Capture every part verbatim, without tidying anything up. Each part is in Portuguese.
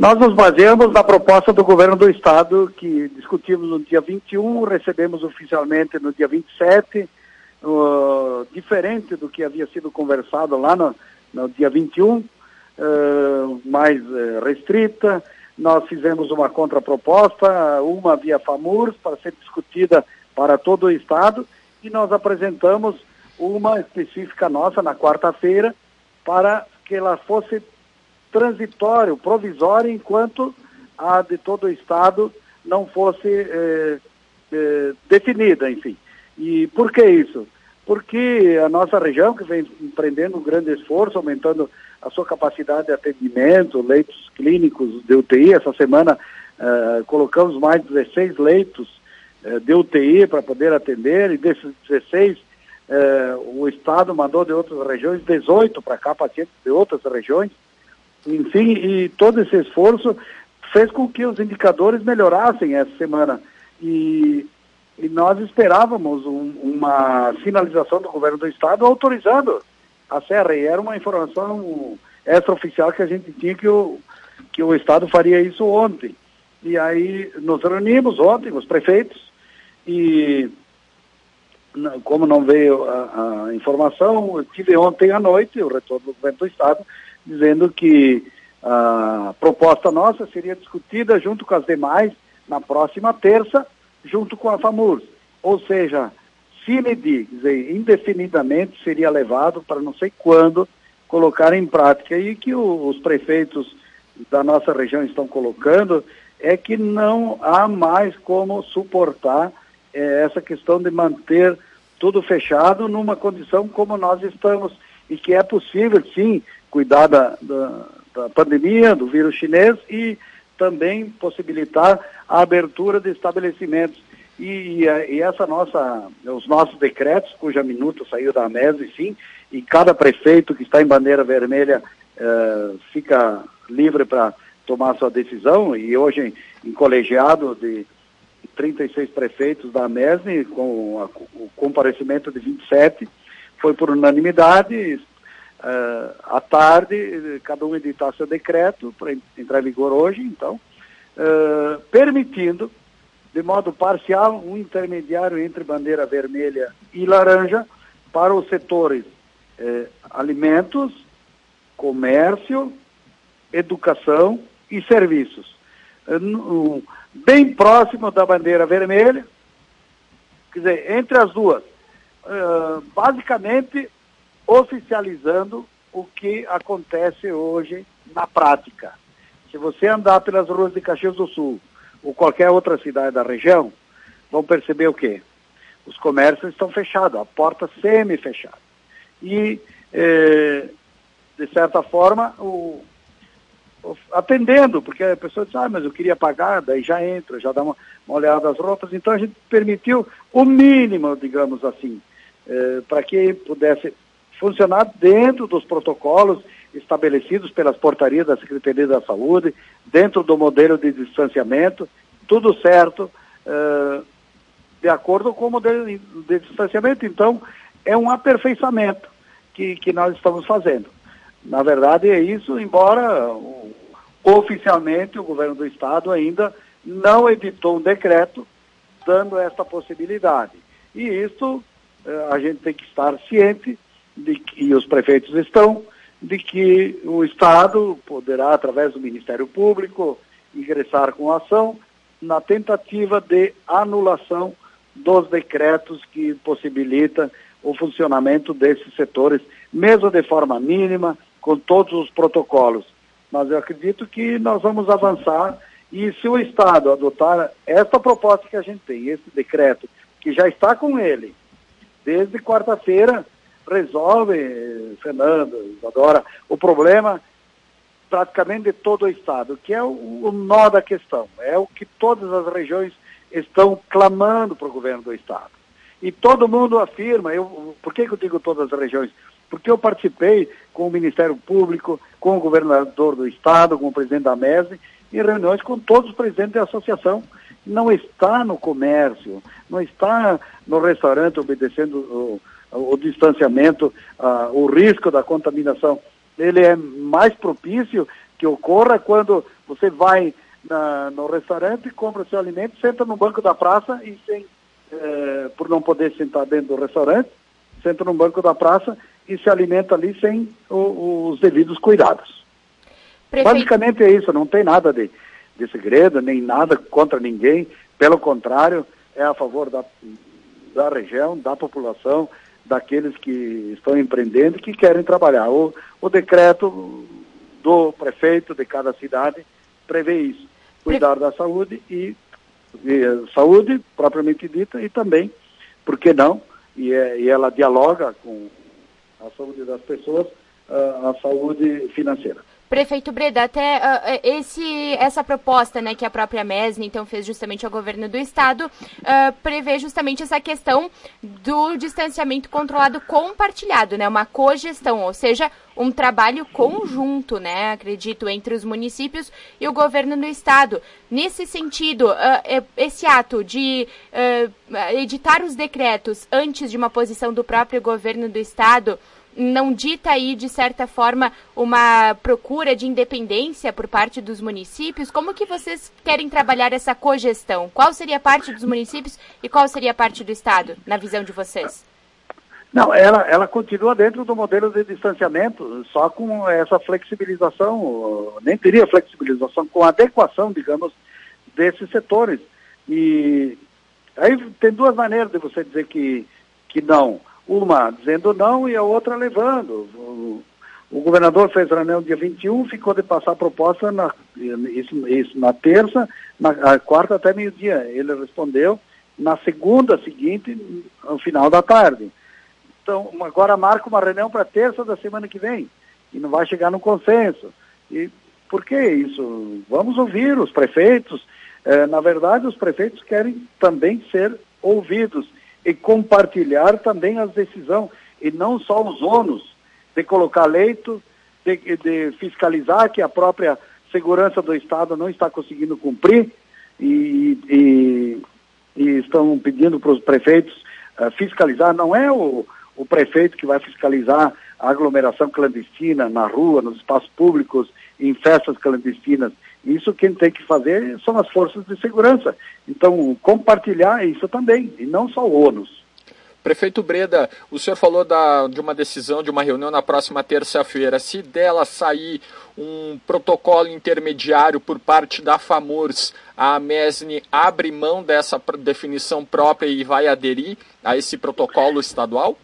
Nós nos baseamos na proposta do governo do estado, que discutimos no dia vinte e um, recebemos oficialmente no dia vinte e sete, uh, diferente do que havia sido conversado lá no, no dia vinte e um, uh, mais uh, restrita. Nós fizemos uma contraproposta, uma via FAMURS, para ser discutida para todo o estado, e nós apresentamos uma específica nossa na quarta-feira, para que ela fosse transitório, provisório, enquanto a de todo o estado não fosse eh, eh, definida, enfim. E por que isso? Porque a nossa região, que vem empreendendo um grande esforço, aumentando a sua capacidade de atendimento, leitos clínicos de U T I, essa semana eh, colocamos mais de dezesseis leitos eh, de U T I para poder atender, e desses dezesseis, eh, o estado mandou de outras regiões dezoito para cá, pacientes de outras regiões. Enfim, e todo esse esforço fez com que os indicadores melhorassem essa semana. E, e nós esperávamos um, uma sinalização do governo do estado autorizando a Serra, e era uma informação extraoficial que a gente tinha, que o, que o estado faria isso ontem. E aí nos reunimos ontem, os prefeitos, e como não veio a, a informação, eu tive ontem à noite o retorno do governo do estado, dizendo que a proposta nossa seria discutida junto com as demais na próxima terça, junto com a FAMURS. Ou seja, sine die, quer dizer, indefinidamente seria levado para não sei quando colocar em prática. E que o, os prefeitos da nossa região estão colocando é que não há mais como suportar eh, essa questão de manter tudo fechado numa condição como nós estamos, e que é possível, sim, cuidar da, da, da pandemia, do vírus chinês, e também possibilitar a abertura de estabelecimentos. E, e, e essa nossa, os nossos decretos, cuja minuta saiu da mesa, sim, e cada prefeito que está em bandeira vermelha eh, fica livre para tomar sua decisão, e hoje em colegiado de trinta e seis prefeitos da MESNE, com a, o comparecimento de vinte e sete, foi por unanimidade. Uh, à tarde, cada um editar seu decreto para entrar em vigor hoje, então, uh, permitindo, de modo parcial, um intermediário entre bandeira vermelha e laranja para os setores eh, alimentos, comércio, educação e serviços. Uh, bem próximo da bandeira vermelha, quer dizer, entre as duas, uh, basicamente oficializando o que acontece hoje na prática. Se você andar pelas ruas de Caxias do Sul ou qualquer outra cidade da região, vão perceber o quê? Os comércios estão fechados, a porta semi-fechada. E, eh, de certa forma, o, o, atendendo, porque a pessoa diz, ah, mas eu queria pagar, daí já entra, já dá uma, uma olhada nas roupas. Então a gente permitiu o mínimo, digamos assim, eh, para que pudesse funcionar dentro dos protocolos estabelecidos pelas portarias da Secretaria da Saúde, dentro do modelo de distanciamento, tudo certo, uh, de acordo com o modelo de distanciamento. Então, é um aperfeiçoamento que, que nós estamos fazendo. Na verdade, é isso, embora uh, oficialmente o governo do estado ainda não editou um decreto dando esta possibilidade. E isso uh, a gente tem que estar ciente, de que, e os prefeitos estão, de que o estado poderá, através do Ministério Público, ingressar com ação na tentativa de anulação dos decretos que possibilitam o funcionamento desses setores, mesmo de forma mínima, com todos os protocolos. Mas eu acredito que nós vamos avançar, e se o estado adotar esta proposta que a gente tem, esse decreto, que já está com ele, desde quarta-feira, resolve, Fernando, Isadora, o problema praticamente de todo o estado, que é o, o nó da questão, é o que todas as regiões estão clamando para o governo do estado. E todo mundo afirma, eu, por que, que eu digo todas as regiões? Porque eu participei com o Ministério Público, com o governador do estado, com o presidente da MESNE, em reuniões com todos os presidentes da associação. Não está no comércio, não está no restaurante obedecendo o o distanciamento, uh, o risco da contaminação, ele é mais propício que ocorra quando você vai na, no restaurante, compra seu alimento, senta no banco da praça e sem, eh, por não poder sentar dentro do restaurante, senta no banco da praça e se alimenta ali sem o, os devidos cuidados. Prefeito... Basicamente é isso, não tem nada de, de segredo, nem nada contra ninguém, pelo contrário, é a favor da, da região, da população, daqueles que estão empreendendo e que querem trabalhar. O, o decreto do prefeito de cada cidade prevê isso, cuidar da saúde e, e saúde propriamente dita e também, por que não, e, é, e ela dialoga com a saúde das pessoas, a, a saúde financeira. Prefeito Breda, até uh, esse, essa proposta, né, que a própria Mesne então fez justamente ao governo do estado, uh, prevê justamente essa questão do distanciamento controlado compartilhado, né, uma cogestão, ou seja, um trabalho conjunto, né, acredito, entre os municípios e o governo do estado. Nesse sentido, uh, esse ato de uh, editar os decretos antes de uma posição do próprio governo do estado não dita aí, de certa forma, uma procura de independência por parte dos municípios? Como que vocês querem trabalhar essa cogestão? Qual seria a parte dos municípios e qual seria a parte do Estado, na visão de vocês? Não, ela, ela continua dentro do modelo de distanciamento, só com essa flexibilização, nem teria flexibilização, com adequação, digamos, desses setores. E aí tem duas maneiras de você dizer que, que não. Uma dizendo não e a outra levando. O, o governador fez reunião dia vinte e um, ficou de passar a proposta, na, isso, isso na terça, na quarta até meio-dia. Ele respondeu na segunda seguinte, no final da tarde. Então, agora marca uma reunião para terça da semana que vem e não vai chegar no consenso. E por que isso? Vamos ouvir os prefeitos. É, na verdade, os prefeitos querem também ser ouvidos e compartilhar também as decisões, e não só os ônus de colocar leito, de, de fiscalizar que a própria segurança do Estado não está conseguindo cumprir, e, e, e estão pedindo para os prefeitos uh, fiscalizar. Não é o, o prefeito que vai fiscalizar a aglomeração clandestina na rua, nos espaços públicos, em festas clandestinas. Isso quem tem que fazer são as forças de segurança. Então, compartilhar isso também, e não só o ônus. Prefeito Breda, o senhor falou da, de uma decisão, de uma reunião na próxima terça-feira. Se dela sair um protocolo intermediário por parte da FAMURS, a Mesne abre mão dessa definição própria e vai aderir a esse protocolo estadual?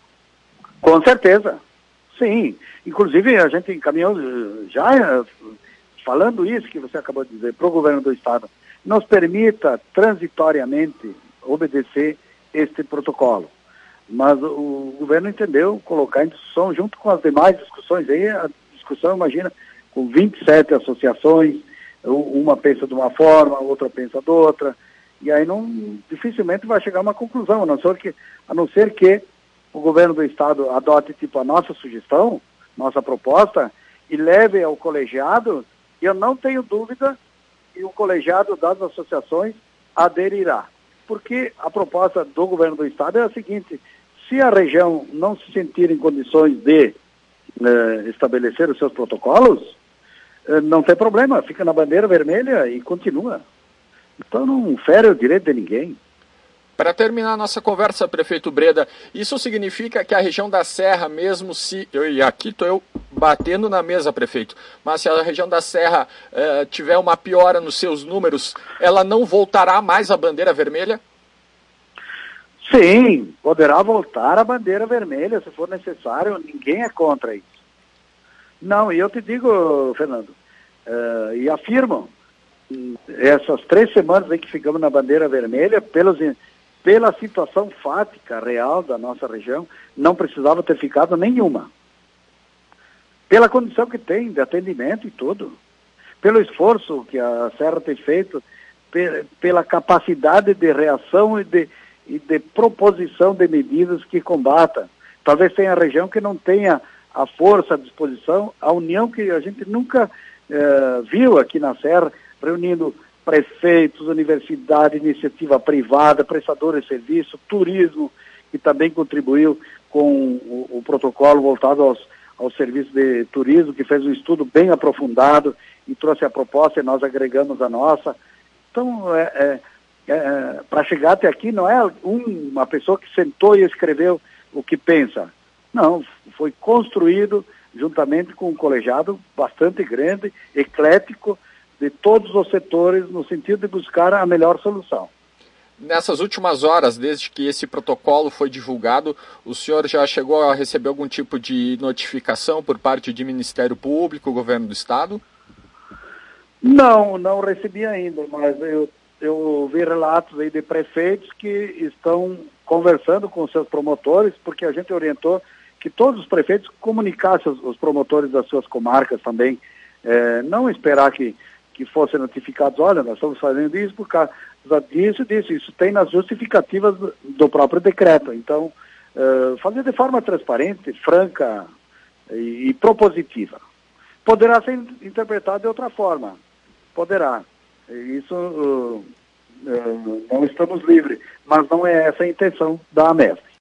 Com certeza, sim. Inclusive, a gente encaminhou já... falando isso que você acabou de dizer, para o governo do estado, nos permita transitoriamente obedecer este protocolo. Mas o governo entendeu colocar em discussão, junto com as demais discussões, aí a discussão, imagina, com vinte e sete associações, uma pensa de uma forma, outra pensa de outra, e aí não, dificilmente vai chegar a uma conclusão, a não ser que, a não ser que o governo do estado adote tipo a nossa sugestão, nossa proposta, e leve ao colegiado. Eu não tenho dúvida que o colegiado das associações aderirá. Porque a proposta do governo do estado é a seguinte: se a região não se sentir em condições de eh, estabelecer os seus protocolos, eh, não tem problema, fica na bandeira vermelha e continua. Então não fere o direito de ninguém. Para terminar a nossa conversa, prefeito Breda, isso significa que a região da Serra, mesmo se... Eu, e aqui estou eu batendo na mesa, prefeito, mas se a região da Serra eh, tiver uma piora nos seus números, ela não voltará mais à bandeira vermelha? Sim, poderá voltar à bandeira vermelha, se for necessário, ninguém é contra isso. Não, e eu te digo, Fernando, uh, e afirmo, essas três semanas aí que ficamos na bandeira vermelha, pelos... pela situação fática real da nossa região, não precisava ter ficado nenhuma. Pela condição que tem de atendimento e tudo. Pelo esforço que a Serra tem feito, pe pela capacidade de reação e de, e de proposição de medidas que combata. Talvez tenha região que não tenha a força, a disposição, a união que a gente nunca eh, viu aqui na Serra, reunindo prefeitos, universidade, iniciativa privada, prestadores de serviço, turismo, que também contribuiu com o, o protocolo voltado aos, ao Serviço de Turismo, que fez um estudo bem aprofundado e trouxe a proposta e nós agregamos a nossa. Então, é, é, é, para chegar até aqui, não é um, uma pessoa que sentou e escreveu o que pensa. Não, foi construído juntamente com um colegiado bastante grande, eclético, de todos os setores, no sentido de buscar a melhor solução. Nessas últimas horas, desde que esse protocolo foi divulgado, o senhor já chegou a receber algum tipo de notificação por parte de Ministério Público, Governo do Estado? Não, não recebi ainda, mas eu, eu vi relatos aí de prefeitos que estão conversando com seus promotores, porque a gente orientou que todos os prefeitos comunicassem os, os promotores das suas comarcas também, é, não esperar que, que fossem notificados, olha, nós estamos fazendo isso por causa disso e disso, isso tem nas justificativas do, do próprio decreto. Então, é, fazer de forma transparente, franca e, e propositiva. Poderá ser interpretado de outra forma, poderá. Isso uh, uh, não estamos livres, mas não é essa a intenção da AMESP.